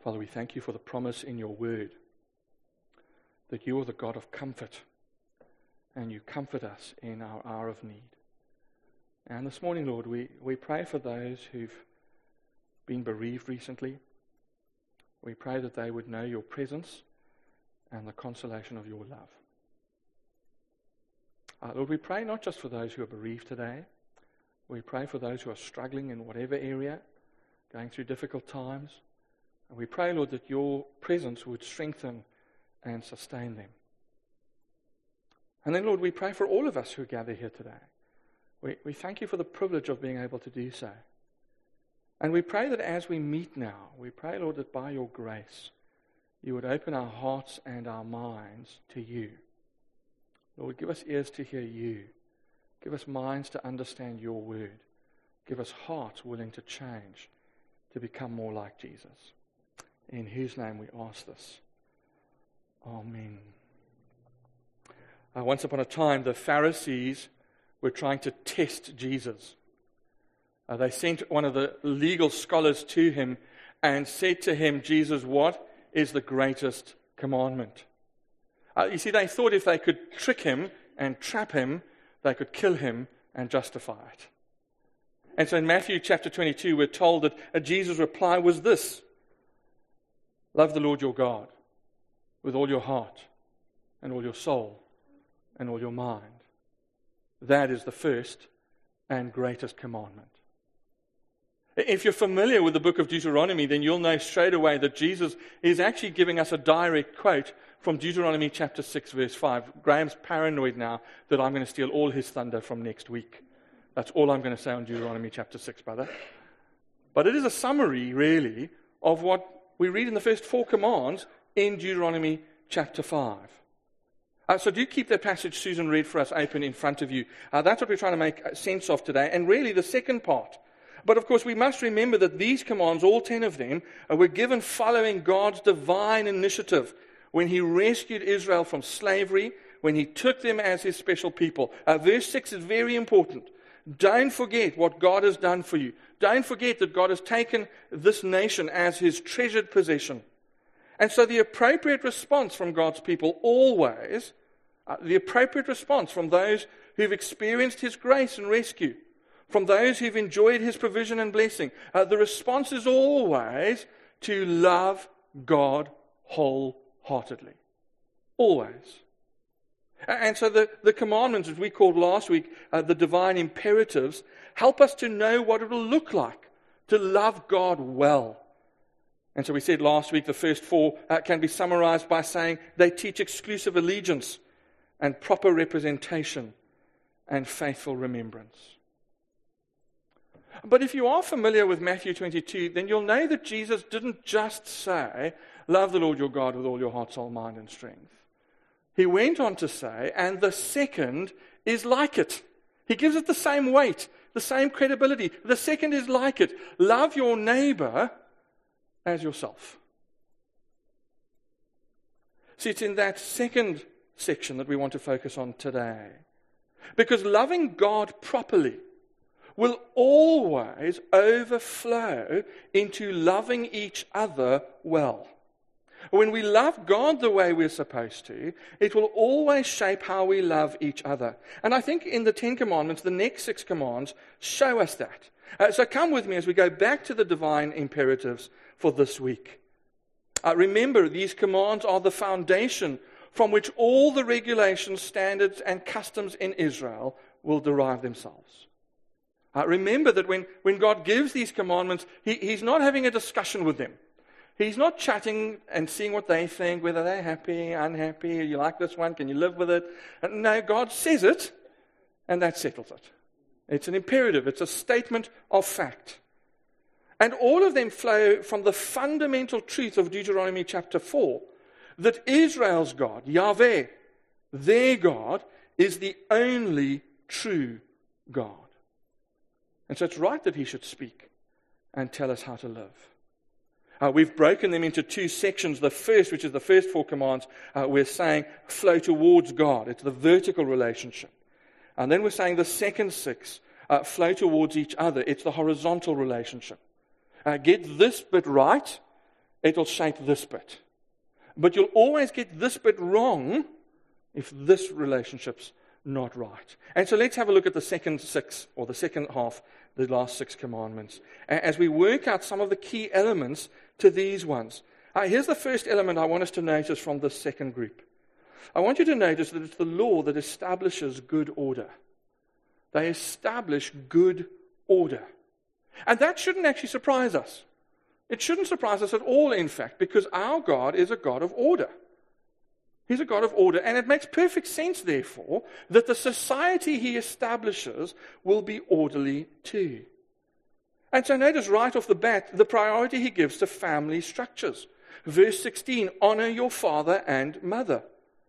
Father, we thank you for the promise in your word that you are the God of comfort, and you comfort us in our hour of need. And this morning, Lord, we pray for those who've been bereaved recently. We pray that they would know your presence and the consolation of your love. Lord, we pray not just for those who are bereaved today. We pray for those who are struggling in whatever area, going through difficult times. And we pray, Lord, that your presence would strengthen and sustain them. And then, Lord, we pray for all of us who gather here today. We thank you for the privilege of being able to do so. And we pray that as we meet now, we pray, Lord, that by your grace, you would open our hearts and our minds to you. Lord, give us ears to hear you. Give us minds to understand your word. Give us hearts willing to change, to become more like Jesus. In whose name we ask this. Amen. Once upon a time, the Pharisees were trying to test Jesus. They sent one of the legal scholars to him and said to him, Jesus, what is the greatest commandment? You see, they thought if they could trick him and trap him, they could kill him and justify it. And so in Matthew chapter 22, we're told that Jesus' reply was this: love the Lord your God with all your heart and all your soul and all your mind. That is the first and greatest commandment. If you're familiar with the book of Deuteronomy, then you'll know straight away that Jesus is actually giving us a direct quote from Deuteronomy chapter 6, verse 5. Graham's paranoid now that I'm going to steal all his thunder from next week. That's all I'm going to say on Deuteronomy chapter 6, brother. But it is a summary, really, of what we read in the first 4 commands in Deuteronomy chapter 5. So do keep that passage Susan read for us open in front of you. That's what we're trying to make sense of today, and really the second part. But of course, we must remember that these commands, all 10 of them, were given following God's divine initiative when he rescued Israel from slavery, when he took them as his special people. Verse 6 is very important. Don't forget what God has done for you. Don't forget that God has taken this nation as his treasured possession. And so the appropriate response from God's people always, the appropriate response from those who've experienced his grace and rescue, from those who've enjoyed his provision and blessing, the response is always to love God wholeheartedly. Always. And so the commandments, as we called last week, the divine imperatives, help us to know what it will look like to love God well. And so we said last week the first 4 can be summarized by saying they teach exclusive allegiance and proper representation and faithful remembrance. But if you are familiar with Matthew 22, then you'll know that Jesus didn't just say, love the Lord your God with all your heart, soul, mind, and strength. He went on to say, and the second is like it. He gives it the same weight, the same credibility. The second is like it. Love your neighbor as yourself. See, it's in that second section that we want to focus on today. Because loving God properly will always overflow into loving each other well. When we love God the way we're supposed to, it will always shape how we love each other. And I think in the 10 commandments, the next 6 commands show us that. So come with me as we go back to the divine imperatives for this week. Remember, these commands are the foundation from which all the regulations, standards, and customs in Israel will derive themselves. Remember that when God gives these commandments, He's not having a discussion with them. He's not chatting and seeing what they think, whether they're happy, unhappy, you like this one, can you live with it? No, God says it, and that settles it. It's an imperative. It's a statement of fact. And all of them flow from the fundamental truth of Deuteronomy chapter 4, that Israel's God, Yahweh, their God, is the only true God. And so it's right that He should speak and tell us how to live. We've broken them into 2 sections. The first, which is the first 4 commands, we're saying flow towards God. It's the vertical relationship. And then we're saying the second 6 flow towards each other. It's the horizontal relationship. Get this bit right, it'll shape this bit. But you'll always get this bit wrong if this relationship's not right. And so let's have a look at the second six, or the second half, the last 6 commandments, as we work out some of the key elements to these ones. Here's the first element I want us to notice from this second group. I want you to notice that it's the law that establishes good order. They establish good order. And that shouldn't actually surprise us. It shouldn't surprise us at all, in fact, because our God is a God of order. He's a God of order, and it makes perfect sense, therefore, that the society he establishes will be orderly too. And so notice right off the bat the priority he gives to family structures. Verse 16, honor your father and mother.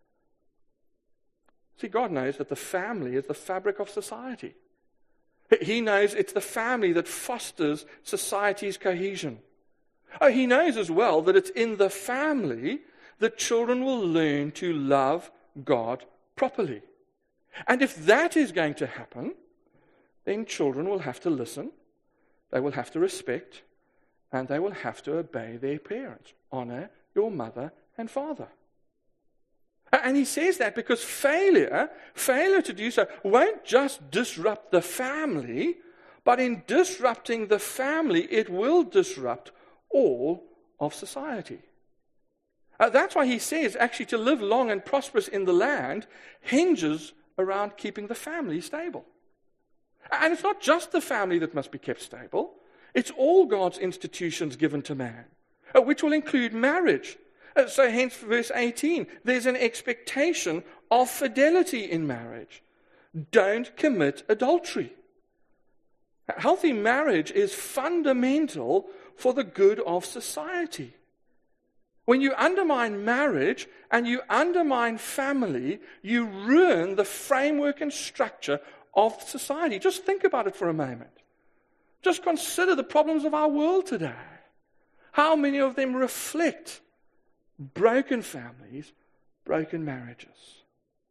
See, God knows that the family is the fabric of society. He knows it's the family that fosters society's cohesion. He knows as well that it's in the family that children will learn to love God properly. And if that is going to happen, then children will have to listen, they will have to respect, and they will have to obey their parents. Honor your mother and father. And he says that because failure to do so won't just disrupt the family, but in disrupting the family, it will disrupt all of society. That's why he says actually to live long and prosperous in the land hinges around keeping the family stable. And it's not just the family that must be kept stable. It's all God's institutions given to man, which will include marriage. So hence verse 18, there's an expectation of fidelity in marriage. Don't commit adultery. Healthy marriage is fundamental for the good of society. When you undermine marriage and you undermine family, you ruin the framework and structure of society. Just think about it for a moment. Just consider the problems of our world today. How many of them reflect broken families, broken marriages?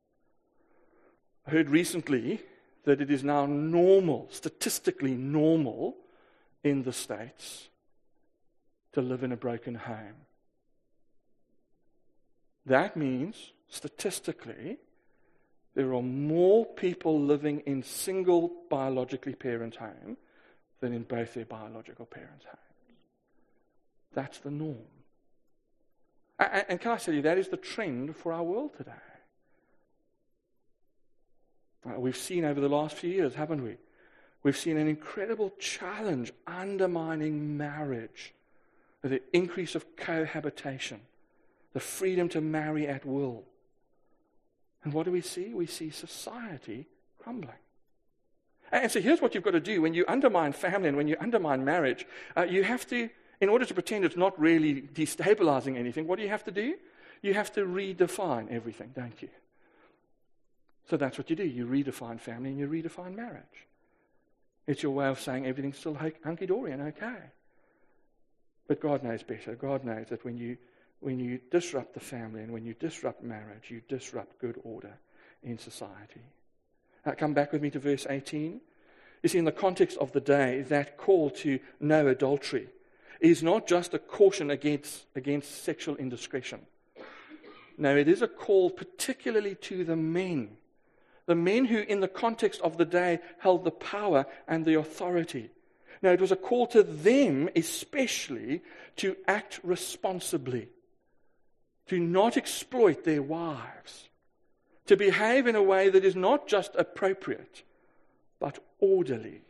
I heard recently that it is now normal, statistically normal, in the States to live in a broken home. That means, statistically, there are more people living in single biologically parent homes than in both their biological parents' homes. That's the norm. And can I tell you, that is the trend for our world today. We've seen over the last few years, haven't we? We've seen an incredible challenge undermining marriage, the increase of cohabitation, the freedom to marry at will. And what do we see? We see society crumbling. And so here's what you've got to do. When you undermine family and when you undermine marriage, you have to, in order to pretend it's not really destabilizing anything, what do you have to do? You have to redefine everything, don't you? So that's what you do. You redefine family and you redefine marriage. It's your way of saying everything's still hunky-dory and okay. But God knows better. God knows that when you disrupt the family and when you disrupt marriage, you disrupt good order in society. Come back with me to verse 18. You see, in the context of the day, that call to no adultery is not just a caution against sexual indiscretion. No, it is a call particularly to the men who in the context of the day held the power and the authority. No, it was a call to them especially to act responsibly, to not exploit their wives, to behave in a way that is not just appropriate, but orderly.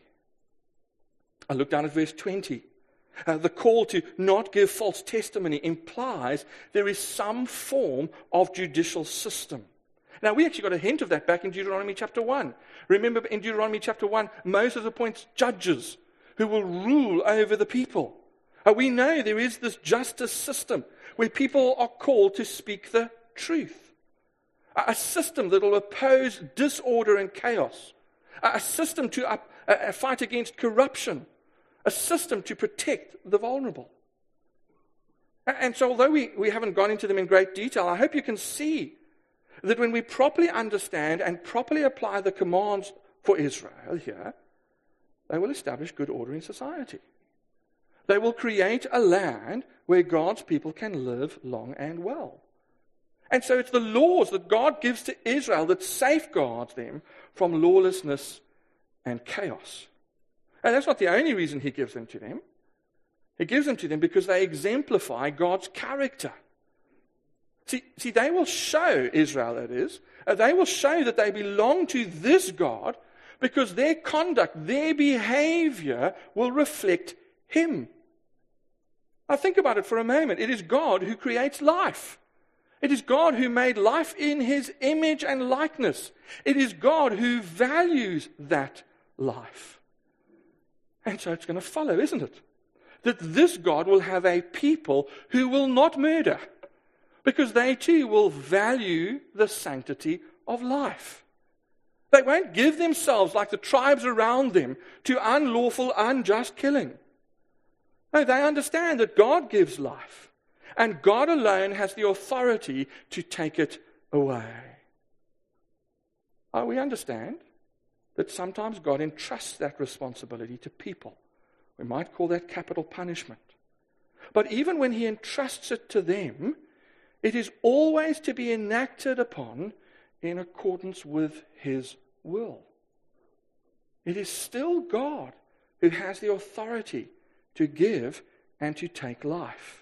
I look down at verse 20. The call to not give false testimony implies there is some form of judicial system. Now, we actually got a hint of that back in Deuteronomy chapter 1. Remember, in Deuteronomy chapter 1, Moses appoints judges who will rule over the people. We know there is this justice system where people are called to speak the truth. A system that will oppose disorder and chaos. A system to fight against corruption. A system to protect the vulnerable. And so although we haven't gone into them in great detail, I hope you can see that when we properly understand and properly apply the commands for Israel here, they will establish good order in society. They will create a land where God's people can live long and well. And so it's the laws that God gives to Israel that safeguards them from lawlessness and chaos. And that's not the only reason he gives them to them. He gives them to them because they exemplify God's character. See, they will show, Israel that is, they will show that they belong to this God because their conduct, their behavior will reflect him. Now think about it for a moment. It is God who creates life. It is God who made life in his image and likeness. It is God who values that life. And so it's going to follow, isn't it? That this God will have a people who will not murder, because they too will value the sanctity of life. They won't give themselves like the tribes around them to unlawful, unjust killing. No, they understand that God gives life, and God alone has the authority to take it away. We understand that sometimes God entrusts that responsibility to people. We might call that capital punishment. But even when he entrusts it to them, it is always to be enacted upon in accordance with his will. It is still God who has the authority to give and to take life.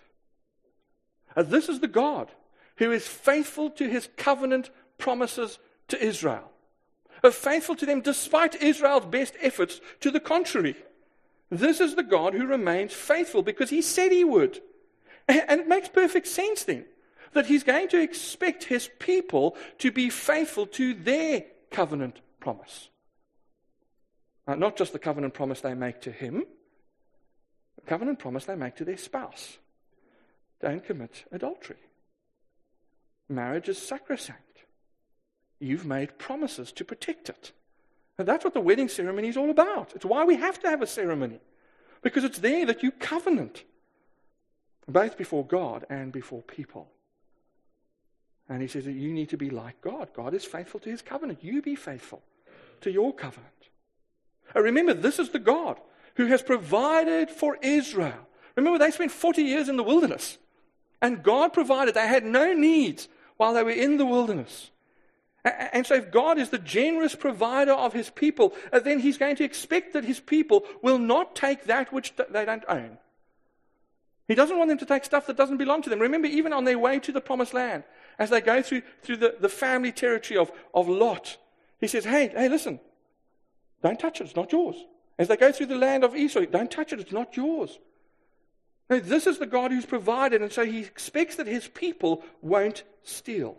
This is the God who is faithful to his covenant promises to Israel. Faithful to them despite Israel's best efforts to the contrary. This is the God who remains faithful because he said he would. And it makes perfect sense then that he's going to expect his people to be faithful to their covenant promise. Not just the covenant promise they make to him, the covenant promise they make to their spouse. Don't commit adultery. Marriage is sacrosanct. You've made promises to protect it. And that's what the wedding ceremony is all about. It's why we have to have a ceremony. Because it's there that you covenant, both before God and before people. And he says that you need to be like God. God is faithful to his covenant. You be faithful to your covenant. And remember, this is the God who has provided for Israel. Remember, they spent 40 years in the wilderness. And God provided. They had no needs while they were in the wilderness. And so if God is the generous provider of his people, then he's going to expect that his people will not take that which they don't own. He doesn't want them to take stuff that doesn't belong to them. Remember, even on their way to the promised land, as they go through the family territory of Lot, he says, hey, listen, don't touch it, it's not yours. As they go through the land of Esau, don't touch it, it's not yours. No, this is the God who's provided, and so he expects that his people won't steal.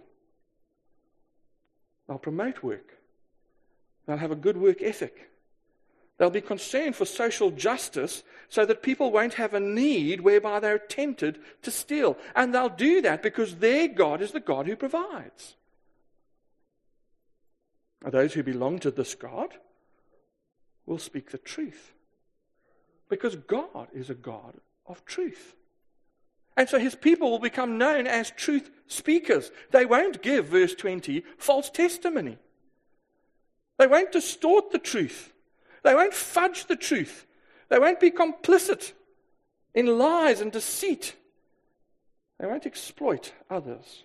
They'll promote work. They'll have a good work ethic. They'll be concerned for social justice so that people won't have a need whereby they're tempted to steal. And they'll do that because their God is the God who provides. Those who belong to this God will speak the truth. Because God is a God of truth. And so his people will become known as truth speakers. They won't give, verse 20, false testimony. They won't distort the truth. They won't fudge the truth. They won't be complicit in lies and deceit. They won't exploit others.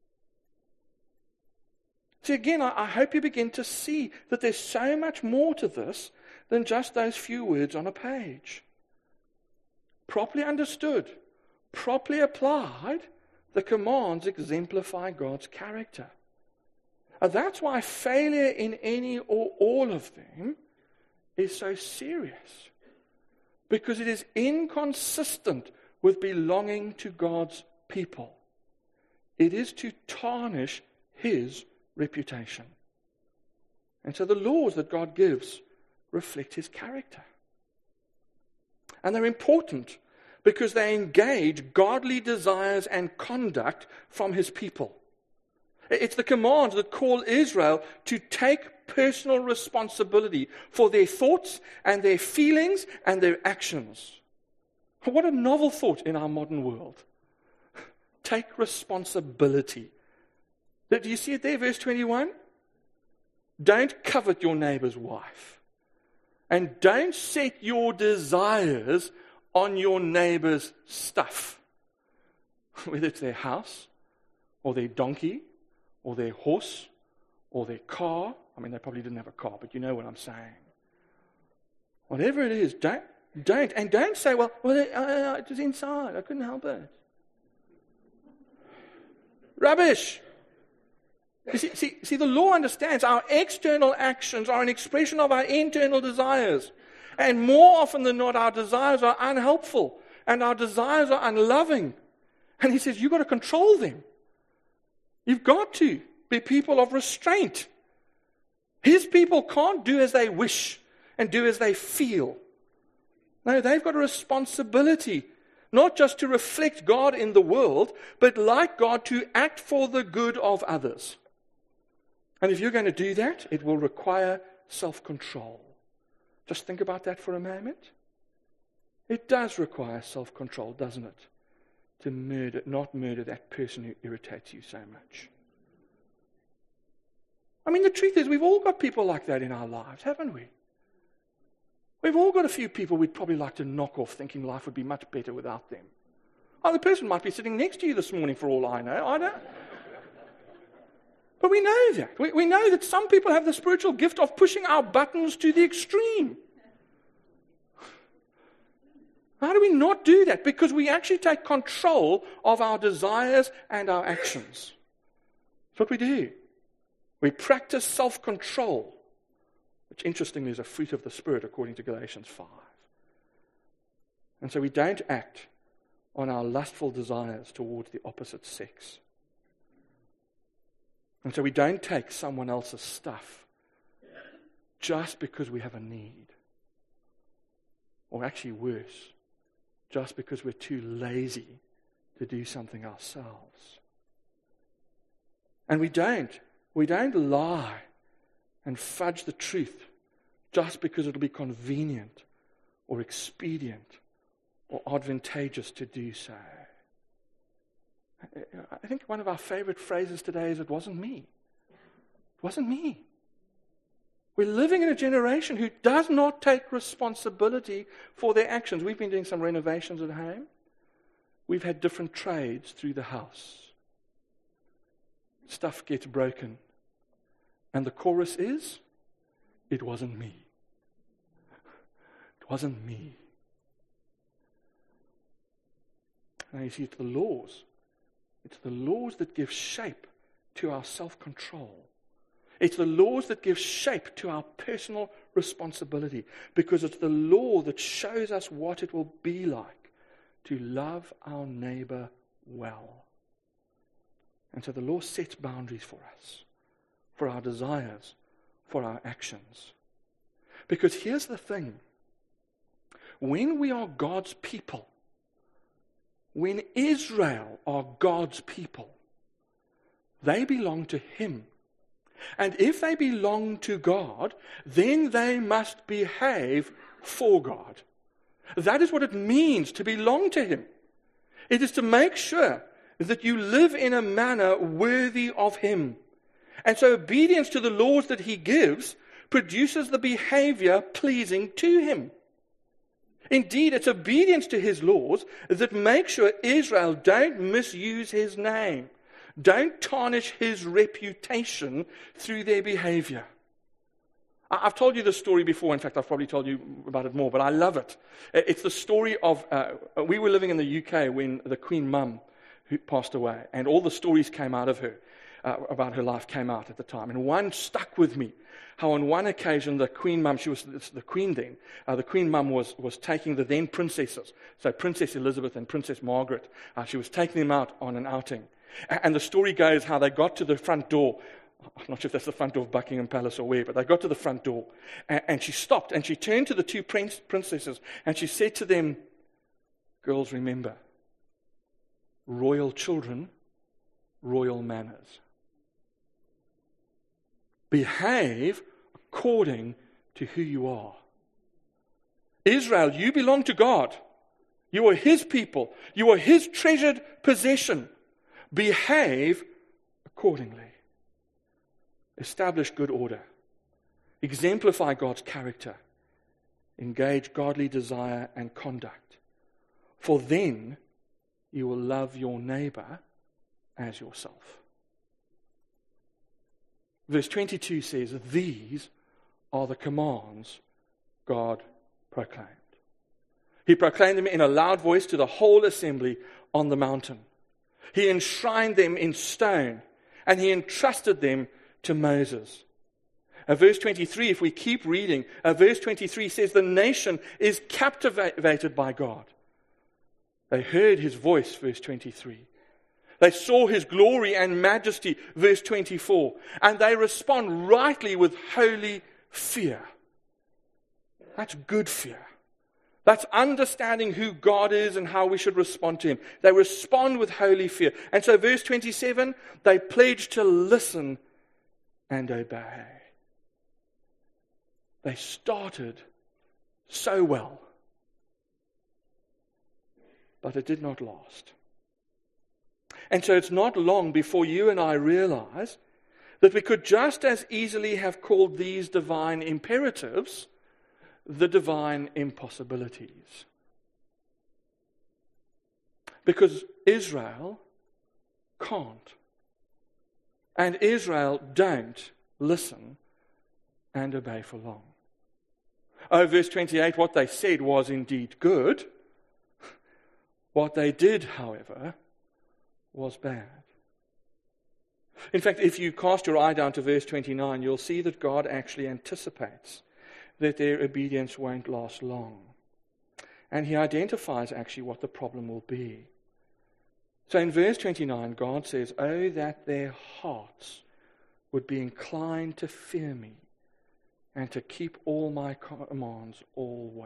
See, again, I hope you begin to see that there's so much more to this than just those few words on a page. Properly understood, properly applied, the commands exemplify God's character. And that's why failure in any or all of them is so serious. Because it is inconsistent with belonging to God's people. It is to tarnish his reputation. And so the laws that God gives reflect his character. And they're important because they engage godly desires and conduct from his people. It's the commands that call Israel to take personal responsibility for their thoughts and their feelings and their actions. What a novel thought in our modern world. Take responsibility. Do you see it there, verse 21? Don't covet your neighbor's wife. And don't set your desires on your neighbor's stuff. whether it's their house, or their donkey, or their horse, or their car. I mean, they probably didn't have a car, but you know what I'm saying. Whatever it is, don't say, well, it was inside, I couldn't help it. Rubbish. You see, the law understands our external actions are an expression of our internal desires. And more often than not, our desires are unhelpful and our desires are unloving. And he says, you've got to control them. You've got to be people of restraint. His people can't do as they wish and do as they feel. No, they've got a responsibility, not just to reflect God in the world, but like God, to act for the good of others. And if you're going to do that, it will require self-control. Just think about that for a moment. It does require self-control, doesn't it? To not murder that person who irritates you so much. I mean, the truth is, we've all got people like that in our lives, haven't we? We've all got a few people we'd probably like to knock off, thinking life would be much better without them. Oh, the person might be sitting next to you this morning for all I know. I don't. But we know that. We know that some people have the spiritual gift of pushing our buttons to the extreme. How do we not do that? Because we actually take control of our desires and our actions. That's what we do. We practice self-control, which interestingly is a fruit of the Spirit according to Galatians 5. And so we don't act on our lustful desires towards the opposite sex. And so we don't take someone else's stuff just because we have a need. Or actually worse, just because we're too lazy to do something ourselves. And we don't lie and fudge the truth just because it'll be convenient or expedient or advantageous to do so. I think one of our favorite phrases today is, it wasn't me. It wasn't me. We're living in a generation who does not take responsibility for their actions. We've been doing some renovations at home. We've had different trades through the house. Stuff gets broken. And the chorus is, it wasn't me. It wasn't me. Now you see, it's the laws. It's the laws that give shape to our self-control. It's the laws that give shape to our personal responsibility, because it's the law that shows us what it will be like to love our neighbor well. And so the law sets boundaries for us, for our desires, for our actions. Because here's the thing. When we are God's people, when Israel are God's people, they belong to Him. And if they belong to God, then they must behave for God. That is what it means to belong to Him. It is to make sure that you live in a manner worthy of Him. And so obedience to the laws that He gives produces the behavior pleasing to Him. Indeed, it's obedience to His laws that makes sure Israel don't misuse His name, don't tarnish His reputation through their behavior. I've told you this story before. In fact, I've probably told you about it more, but I love it. It's the story of, we were living in the UK when the Queen Mum who passed away, and all the stories came out of her, about her life came out at the time. And one stuck with me. How on one occasion the Queen Mum, she was the Queen then, the Queen Mum was taking the then princesses, so Princess Elizabeth and Princess Margaret, she was taking them out on an outing. And the story goes how they got to the front door. I'm not sure if that's the front door of Buckingham Palace or where, but they got to the front door, and she stopped, and she turned to the two princesses, and she said to them, "Girls, remember, royal children, royal manners. Behave according to who you are. Israel, you belong to God. You are His people. You are His treasured possession. Behave accordingly. Establish good order. Exemplify God's character. Engage godly desire and conduct. For then you will love your neighbor as yourself. Verse 22 says, these are the commands God proclaimed. He proclaimed them in a loud voice to the whole assembly on the mountain. He enshrined them in stone, and he entrusted them to Moses. Verse 23, if we keep reading, verse 23 says the nation is captivated by God. They heard his voice, verse 23. They saw his glory and majesty, verse 24. And they respond rightly with holy fear. That's good fear. That's understanding who God is and how we should respond to him. They respond with holy fear. And so verse 27, they pledge to listen and obey. They started so well, but it did not last. And so it's not long before you and I realize that we could just as easily have called these divine imperatives the divine impossibilities. Because Israel can't. And Israel don't listen and obey for long. Oh, verse 28, what they said was indeed good. What they did, however, was bad. In fact, if you cast your eye down to verse 29, you'll see that God actually anticipates that their obedience won't last long. And he identifies actually what the problem will be. So in verse 29, God says, oh, that their hearts would be inclined to fear me and to keep all my commands always.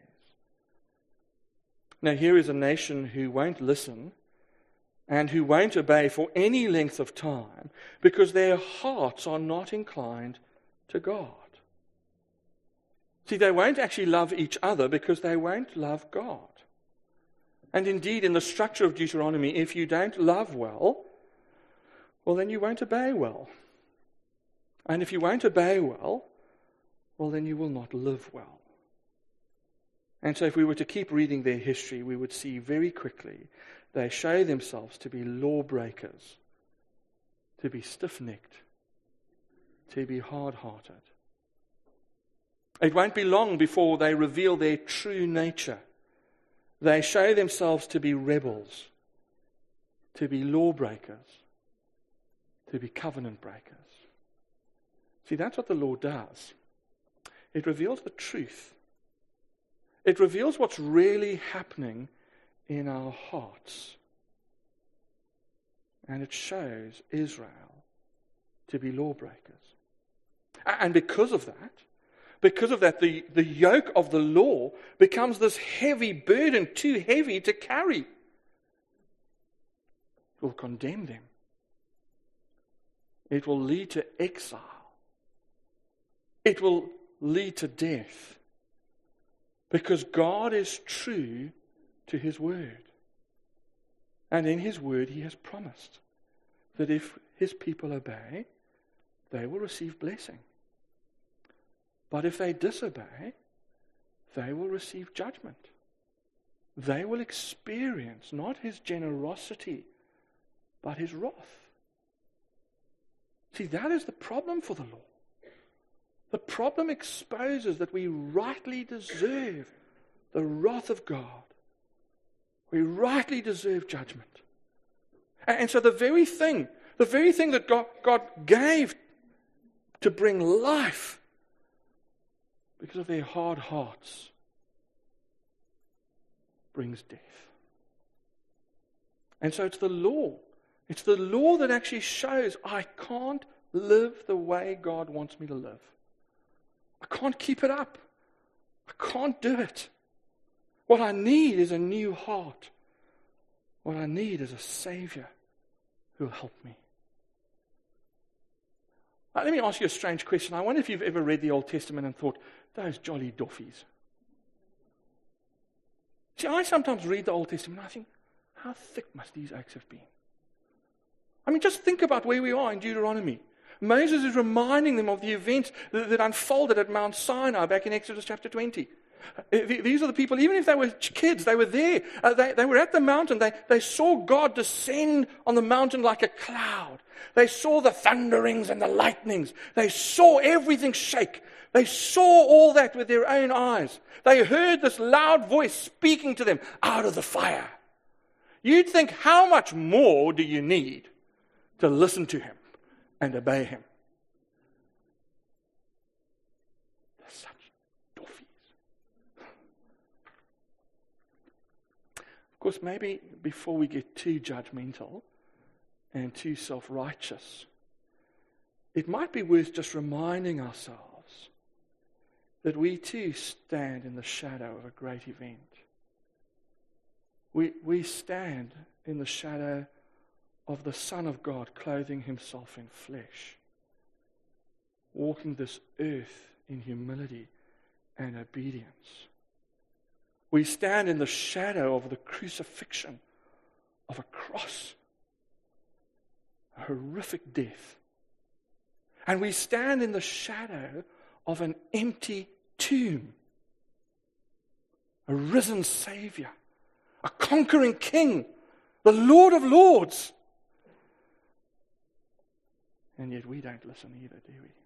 Now here is a nation who won't listen and who won't obey for any length of time because their hearts are not inclined to God. See, they won't actually love each other because they won't love God. And indeed, in the structure of Deuteronomy, if you don't love well, then you won't obey well. And if you won't obey well, then you will not live well. And so if we were to keep reading their history, we would see very quickly they show themselves to be lawbreakers, to be stiff-necked, to be hard-hearted. It won't be long before they reveal their true nature. They show themselves to be rebels, to be lawbreakers, to be covenant breakers. See, that's what the law does. It reveals the truth. It reveals what's really happening in our hearts. And it shows Israel to be lawbreakers. And because of that, the yoke of the law becomes this heavy burden, too heavy to carry. It will condemn them. It will lead to exile. It will lead to death. Because God is true to his word. And in his word he has promised that if his people obey, they will receive blessing. But if they disobey, they will receive judgment. They will experience not his generosity, but his wrath. See, that is the problem for the law. The problem exposes that we rightly deserve the wrath of God. We rightly deserve judgment. And so the very thing that God gave to bring life, because of their hard hearts, brings death. And so it's the law. It's the law that actually shows I can't live the way God wants me to live. I can't keep it up. I can't do it. What I need is a new heart. What I need is a Savior who will help me. Let me ask you a strange question. I wonder if you've ever read the Old Testament and thought, those jolly doffies. See, I sometimes read the Old Testament and I think, how thick must these oaks have been? I mean, just think about where we are in Deuteronomy. Moses is reminding them of the events that unfolded at Mount Sinai back in Exodus chapter 20. These are the people, even if they were kids, they were there. They were at the mountain. They saw God descend on the mountain like a cloud. They saw the thunderings and the lightnings. They saw everything shake. They saw all that with their own eyes. They heard this loud voice speaking to them out of the fire. You'd think, how much more do you need to listen to him and obey him? They're such doofies. Of course, maybe before we get too judgmental and too self-righteous, it might be worth just reminding ourselves that we too stand in the shadow of a great event. We stand in the shadow of the Son of God clothing himself in flesh, walking this earth in humility and obedience. We stand in the shadow of the crucifixion of a cross, a horrific death. And we stand in the shadow of an empty tomb, a risen Savior, a conquering King, the Lord of Lords. And yet we don't listen either, do we?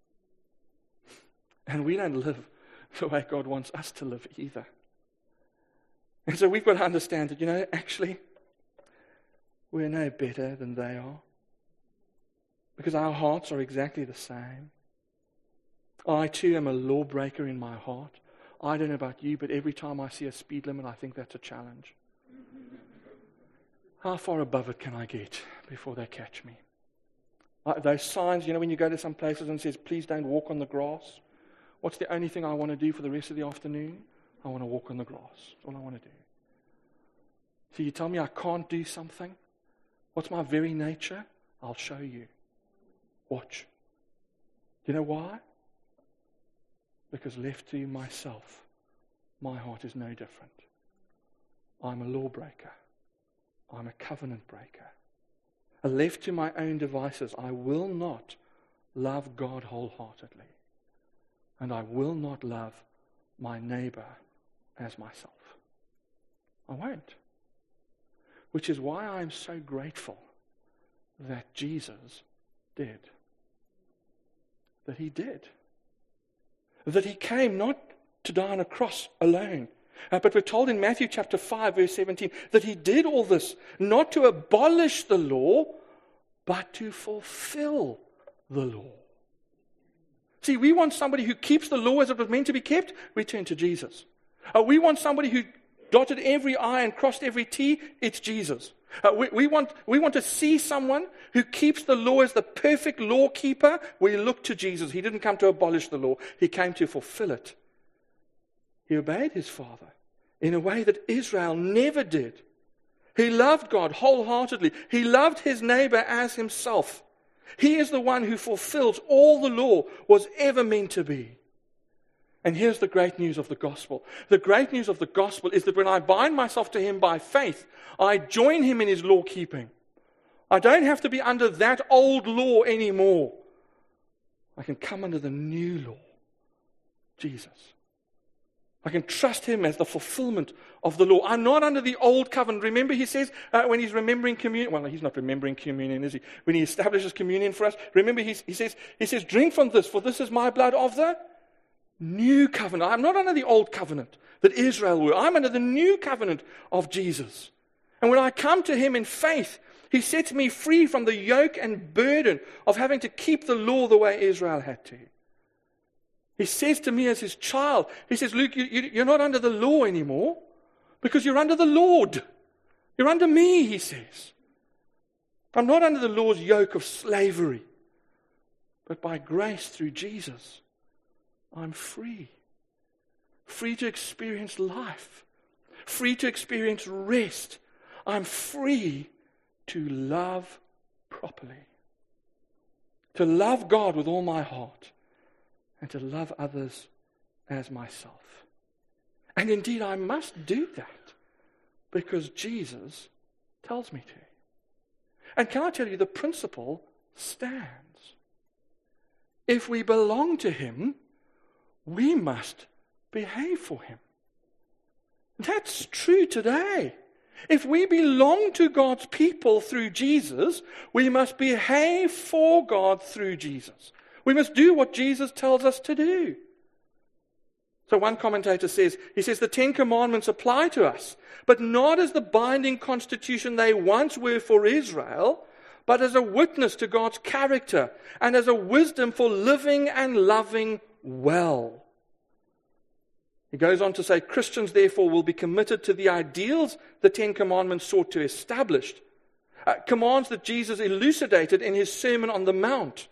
And we don't live the way God wants us to live either. And so we've got to understand that, actually, we're no better than they are. Because our hearts are exactly the same. I too am a lawbreaker in my heart. I don't know about you, but every time I see a speed limit, I think that's a challenge. How far above it can I get before they catch me? Those signs, when you go to some places and it says, please don't walk on the grass. What's the only thing I want to do for the rest of the afternoon? I want to walk on the grass. That's all I want to do. So you tell me I can't do something? What's my very nature? I'll show you. Watch. Do you know why? Because left to myself, my heart is no different. I'm a lawbreaker. I'm a covenant breaker. Left to my own devices, I will not love God wholeheartedly. And I will not love my neighbor as myself. I won't. Which is why I'm so grateful that Jesus did. That he did. That he came not to die on a cross alone, but we're told in Matthew chapter 5, verse 17, that he did all this not to abolish the law, but to fulfill the law. See, we want somebody who keeps the law as it was meant to be kept. We turn to Jesus. We want somebody who dotted every I and crossed every T. It's Jesus. We want to see someone who keeps the law as the perfect law keeper. We look to Jesus. He didn't come to abolish the law. He came to fulfill it. He obeyed his Father in a way that Israel never did. He loved God wholeheartedly. He loved his neighbor as himself. He is the one who fulfills all the law was ever meant to be. And here's the great news of the gospel. The great news of the gospel is that when I bind myself to him by faith, I join him in his law keeping. I don't have to be under that old law anymore. I can come under the new law, Jesus. I can trust him as the fulfillment of the law. I'm not under the old covenant. Remember, he says, when he's remembering communion, well, he's not remembering communion, is he? When he establishes communion for us, remember, he says, drink from this, for this is my blood of the new covenant. I'm not under the old covenant that Israel were. I'm under the new covenant of Jesus. And when I come to him in faith, he sets me free from the yoke and burden of having to keep the law the way Israel had to. He says to me as his child, he says, Luke, you're not under the law anymore because you're under the Lord. You're under me, he says. I'm not under the law's yoke of slavery, but by grace through Jesus, I'm free. Free to experience life. Free to experience rest. I'm free to love properly. To love God with all my heart. And to love others as myself. And indeed, I must do that because Jesus tells me to. And can I tell you, the principle stands. If we belong to him, we must behave for him. That's true today. If we belong to God's people through Jesus, we must behave for God through Jesus. We must do what Jesus tells us to do. So one commentator says, the Ten Commandments apply to us, but not as the binding constitution they once were for Israel, but as a witness to God's character and as a wisdom for living and loving well. He goes on to say, Christians therefore will be committed to the ideals the Ten Commandments sought to establish, commands that Jesus elucidated in his Sermon on the Mount.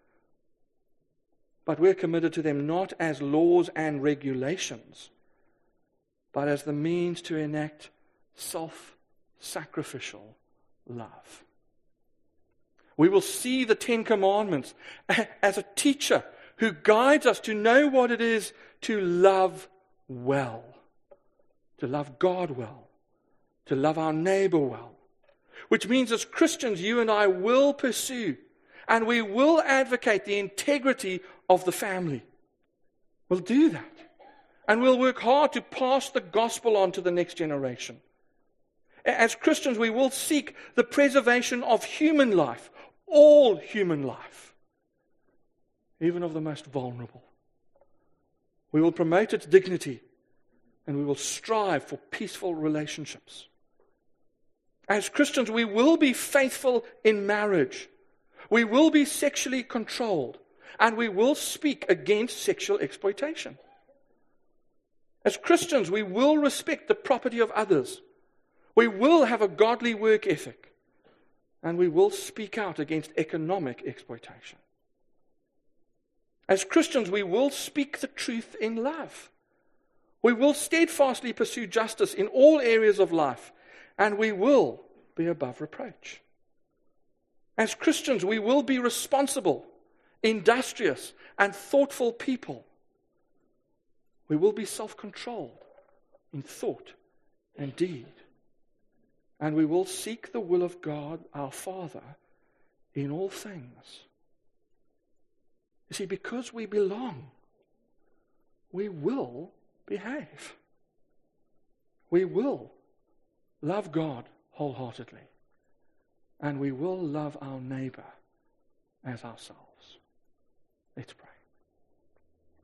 But we're committed to them not as laws and regulations, but as the means to enact self-sacrificial love. We will see the Ten Commandments as a teacher who guides us to know what it is to love well, to love God well, to love our neighbor well, which means as Christians, you and I will pursue and we will advocate the integrity of the family. We'll do that. And we'll work hard to pass the gospel on to the next generation. As Christians, we will seek the preservation of human life, all human life, even of the most vulnerable. We will promote its dignity, and we will strive for peaceful relationships. As Christians, we will be faithful in marriage. We will be sexually controlled, and we will speak against sexual exploitation. As Christians, we will respect the property of others. We will have a godly work ethic, and we will speak out against economic exploitation. As Christians, we will speak the truth in love. We will steadfastly pursue justice in all areas of life, and we will be above reproach. As Christians, we will be responsible, industrious, and thoughtful people. We will be self-controlled in thought and deed. And we will seek the will of God, our Father, in all things. You see, because we belong, we will behave. We will love God wholeheartedly. And we will love our neighbor as ourselves. Let's pray.